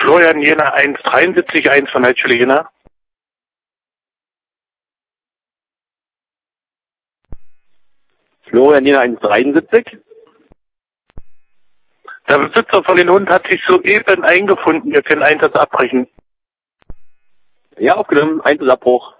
Florian Jena 173, 1 von Heidschule Jena. Florian Jena 173. Der Besitzer von den Hund hat sich soeben eingefunden. Wir können Einsatz abbrechen. Ja, aufgenommen. Einsatzabbruch.